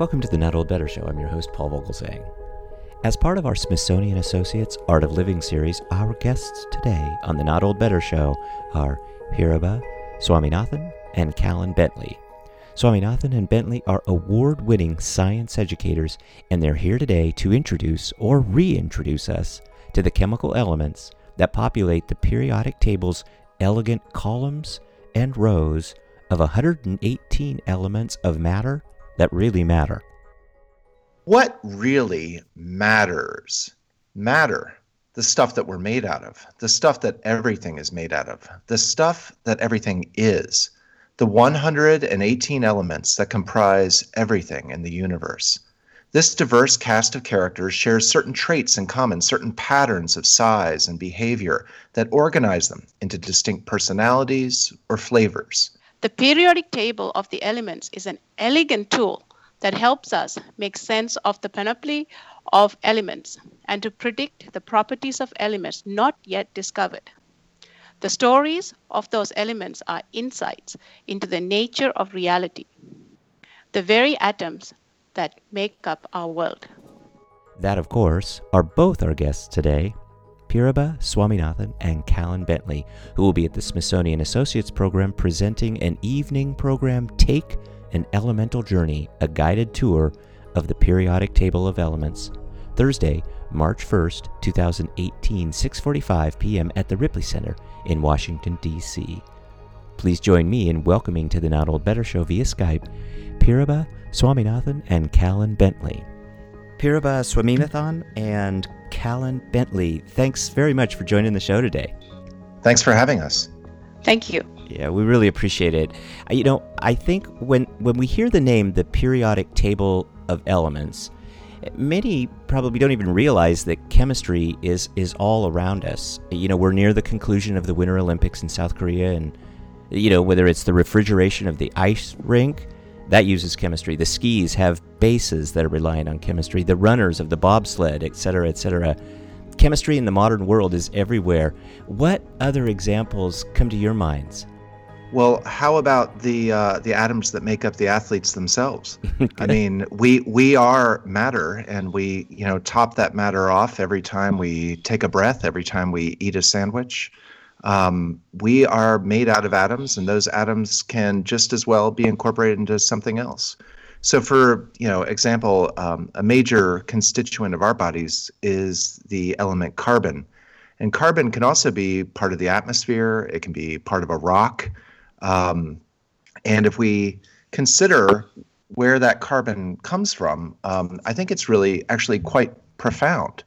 Welcome to the Not Old Better Show. I'm your host, Paul Vogelsang. As part of our Smithsonian Associates Art of Living series, our guests today on the Not Old Better Show are Piraba Swaminathan and Callan Bentley. Swaminathan and Bentley are award-winning science educators, and they're here today to introduce or reintroduce us to the chemical elements that populate the periodic table's elegant columns and rows of 118 elements of matter that really matter. What really matters? Matter, the stuff that we're made out of, the stuff that everything is made out of, the stuff that everything is, the 118 elements that comprise everything in the universe. This diverse cast of characters shares certain traits in common, certain patterns of size and behavior that organize them into distinct personalities or flavors. The periodic table of the elements is an elegant tool that helps us make sense of the panoply of elements and to predict the properties of elements not yet discovered. The stories of those elements are insights into the nature of reality, the very atoms that make up our world. That, of course, are both our guests today, Piraba Swaminathan and Callan Bentley, who will be at the Smithsonian Associates Program presenting an evening program, Take an Elemental Journey, a guided tour of the periodic table of elements, Thursday, March 1st, 2018, 6:45 p.m. at the Ripley Center in Washington, D.C. Please join me in welcoming to the Not Old Better Show via Skype, Piraba Swaminathan and Callan Bentley. Piraba Swaminathan and Callan Bentley, thanks very much for joining the show today. Thanks for having us. Thank you. Yeah, we really appreciate it. I think when we hear the name, the periodic table of elements, many probably don't even realize that chemistry is all around us. We're near the conclusion of the Winter Olympics in South Korea, and whether it's the refrigeration of the ice rink, that uses chemistry. The skis have bases that are reliant on chemistry. The runners of the bobsled, et cetera, et cetera. Chemistry in the modern world is everywhere. What other examples come to your minds? Well, how about the atoms that make up the athletes themselves? I mean, we are matter, and we top that matter off every time we take a breath, every time we eat a sandwich. We are made out of atoms, and those atoms can just as well be incorporated into something else. So for example, a major constituent of our bodies is the element carbon. And carbon can also be part of the atmosphere. It can be part of a rock. And if we consider where that carbon comes from, I think it's really actually quite profound.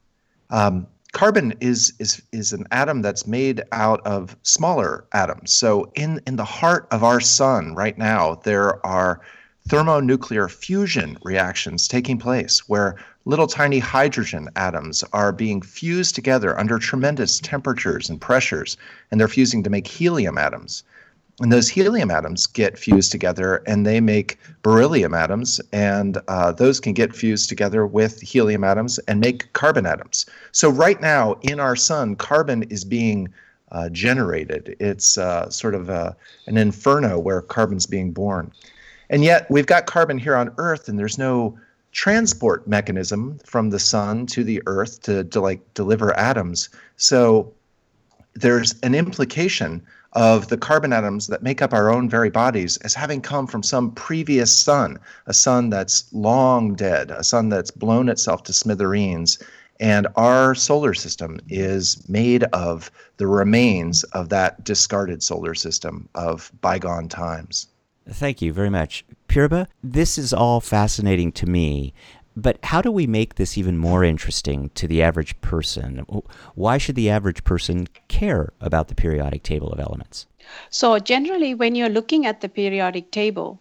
Carbon is an atom that's made out of smaller atoms. So in the heart of our sun right now, there are thermonuclear fusion reactions taking place where little tiny hydrogen atoms are being fused together under tremendous temperatures and pressures, and they're fusing to make helium atoms. And those helium atoms get fused together and they make beryllium atoms, and those can get fused together with helium atoms and make carbon atoms. So right now in our sun, carbon is being generated. It's sort of an inferno where carbon's being born. And yet we've got carbon here on Earth, and there's no transport mechanism from the sun to the Earth to deliver atoms. So there's an implication of the carbon atoms that make up our own very bodies as having come from some previous sun, a sun that's long dead, a sun that's blown itself to smithereens. And our solar system is made of the remains of that discarded solar system of bygone times. Thank you very much. Piraba, this is all fascinating to me, but how do we make this even more interesting to the average person? Why should the average person care about the periodic table of elements? So generally, when you're looking at the periodic table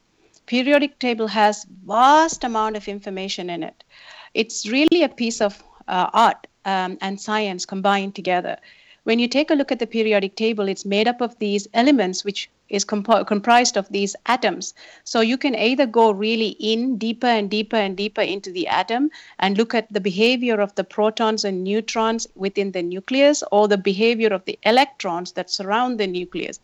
has vast amount of information in it. It's really a piece of art and science combined together. When you take a look at the periodic table, it's made up of these elements which is comprised of these atoms. So you can either go really in deeper and deeper and deeper into the atom and look at the behavior of the protons and neutrons within the nucleus, or the behavior of the electrons that surround the nucleus.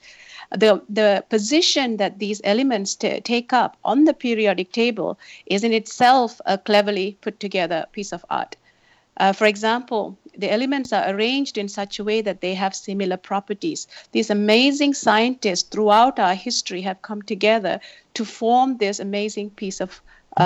The position that these elements take up on the periodic table is in itself a cleverly put together piece of art. For example, the elements are arranged in such a way that they have similar properties. These amazing scientists throughout our history have come together to form this amazing piece of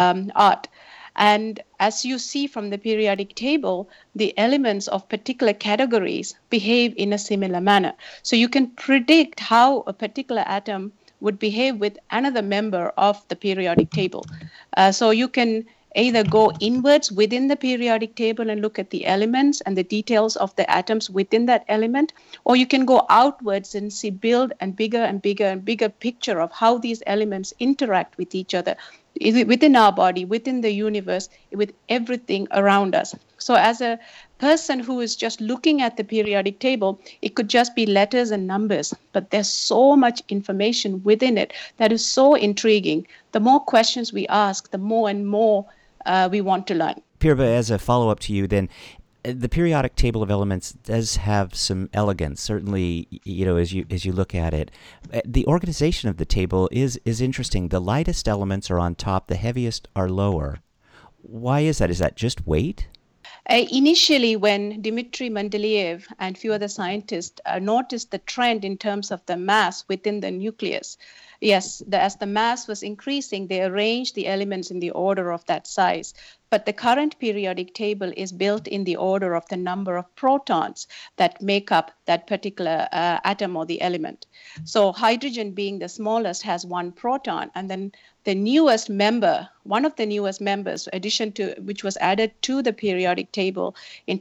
art. And as you see from the periodic table, the elements of particular categories behave in a similar manner. So you can predict how a particular atom would behave with another member of the periodic table. So you can either go inwards within the periodic table and look at the elements and the details of the atoms within that element, or you can go outwards and build a bigger and bigger and bigger picture of how these elements interact with each other within our body, within the universe, with everything around us. So as a person who is just looking at the periodic table, it could just be letters and numbers, but there's so much information within it that is so intriguing. The more questions we ask, the more and more we want to learn. Pirba, as a follow-up to you then, the periodic table of elements does have some elegance, certainly, as you look at it. The organization of the table is interesting. The lightest elements are on top, the heaviest are lower. Why is that? Is that just weight? Initially, when Dmitry Mendeleev and few other scientists noticed the trend in terms of the mass within the nucleus, yes, as the mass was increasing, they arranged the elements in the order of that size. But the current periodic table is built in the order of the number of protons that make up that particular atom or the element. So hydrogen, being the smallest, has 1 proton, and then the newest member, one of the newest members, which was added to the periodic table in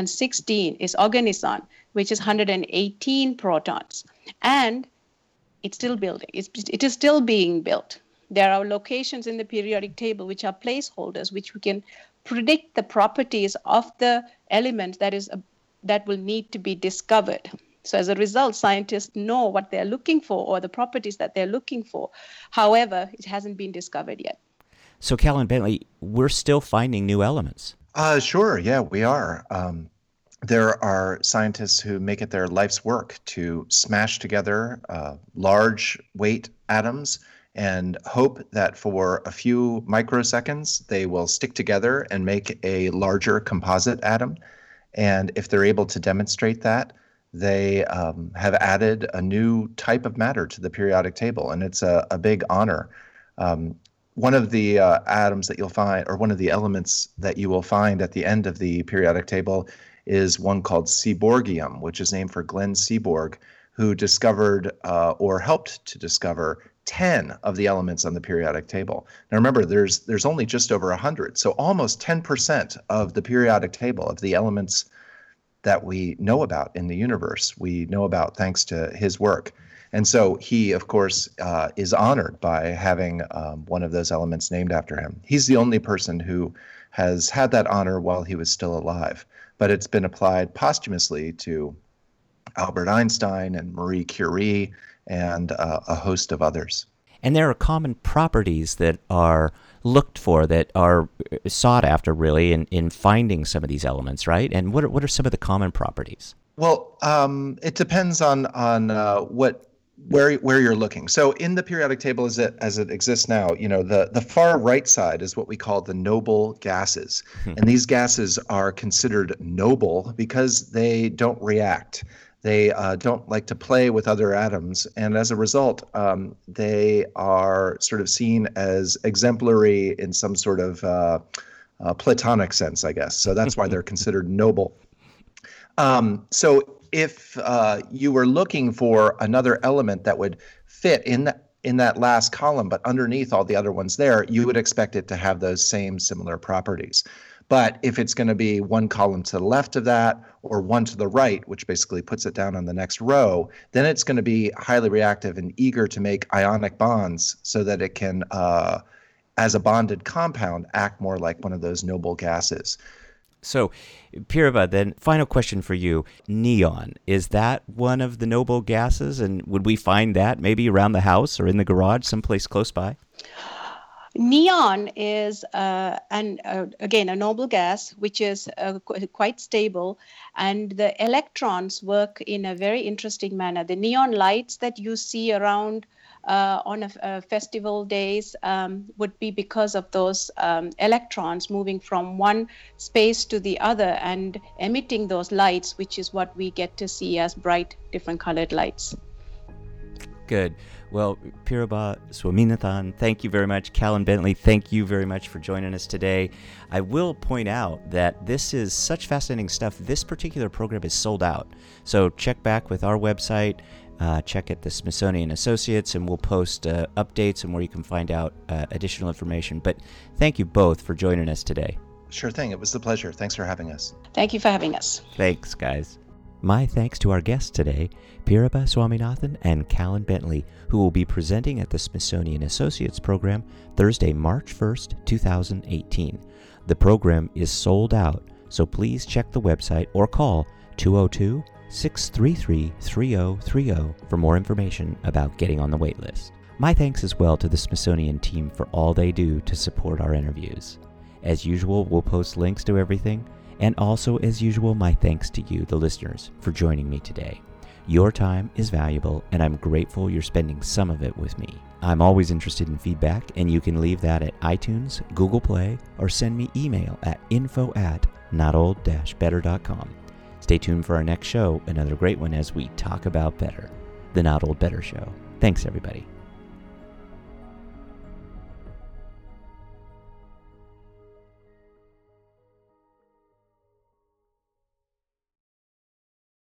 2016, is Oganesson, which is 118 protons. And it's still building. It is still being built. There are locations in the periodic table which are placeholders, which we can predict the properties of the element that will need to be discovered. So as a result, scientists know what they're looking for, or the properties that they're looking for. However, it hasn't been discovered yet. So Callan Bentley, we're still finding new elements. Sure, yeah, we are. There are scientists who make it their life's work to smash together large weight atoms and hope that for a few microseconds they will stick together and make a larger composite atom. And if they're able to demonstrate that, they have added a new type of matter to the periodic table, and it's a big honor. One of the atoms that you'll find, or one of the elements that you will find at the end of the periodic table, is one called seaborgium, which is named for Glenn Seaborg, who discovered or helped to discover 10 of the elements on the periodic table. Now remember, there's only just over 100, so almost 10% of the periodic table of the elements that we know about in the universe, we know about thanks to his work. And so he, of course, is honored by having one of those elements named after him. He's the only person who has had that honor while he was still alive, but it's been applied posthumously to Albert Einstein and Marie Curie and a host of others. And there are common properties that are looked for, that are sought after, really, in finding some of these elements, right? And what are some of the common properties? Well, it depends on where you're looking. So in the periodic table as it exists now, the far right side is what we call the noble gases. And these gases are considered noble because they don't react. They don't like to play with other atoms, and as a result, they are sort of seen as exemplary in some sort of Platonic sense, I guess. So that's why they're considered noble. So if you were looking for another element that would fit in that last column, but underneath all the other ones there, you would expect it to have those same similar properties. But if it's going to be one column to the left of that or one to the right, which basically puts it down on the next row, then it's going to be highly reactive and eager to make ionic bonds so that it can, as a bonded compound, act more like one of those noble gases. So, Piraba, then final question for you. Neon, is that one of the noble gases? And would we find that maybe around the house or in the garage, someplace close by? Neon is, again, a noble gas, which is quite stable, and the electrons work in a very interesting manner. The neon lights that you see around on a festival days would be because of those electrons moving from one space to the other and emitting those lights, which is what we get to see as bright, different colored lights. Good. Well, Piraba Swaminathan, thank you very much. Callan Bentley, thank you very much for joining us today. I will point out that this is such fascinating stuff. This particular program is sold out. So check back with our website, check at the Smithsonian Associates, and we'll post updates and where you can find out additional information. But thank you both for joining us today. Sure thing. It was a pleasure. Thanks for having us. Thank you for having us. Thanks, guys. My thanks to our guests today, Piraba Swaminathan and Callan Bentley, who will be presenting at the Smithsonian Associates Program Thursday, March 1st, 2018. The program is sold out, so please check the website or call 202-633-3030 for more information about getting on the waitlist. My thanks as well to the Smithsonian team for all they do to support our interviews. As usual, we'll post links to everything. And also, as usual, my thanks to you, the listeners, for joining me today. Your time is valuable, and I'm grateful you're spending some of it with me. I'm always interested in feedback, and you can leave that at iTunes, Google Play, or send me email at info@notold-better.com. Stay tuned for our next show, another great one as we talk about better. The Not Old Better Show. Thanks, everybody.